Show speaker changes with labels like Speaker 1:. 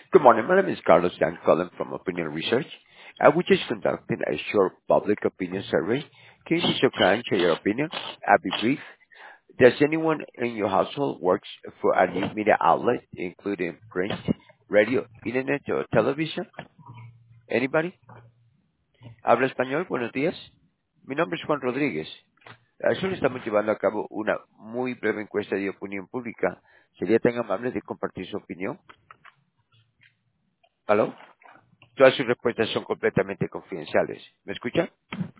Speaker 1: Good morning. My name is Carlos. I'm calling from Opinion Research. We just conducted a short public opinion survey. Can you so kind share your opinion? I'll be brief. Does anyone in your household works for a new media outlet, including print, radio, internet, or television? Anybody? ¿Habla español? Buenos días. Mi nombre es Juan Rodríguez. Solo estamos llevando a cabo una muy breve encuesta de opinión pública. ¿Sería tan amable de compartir su opinión? ¿Aló? Todas sus respuestas son completamente confidenciales. ¿Me escucha?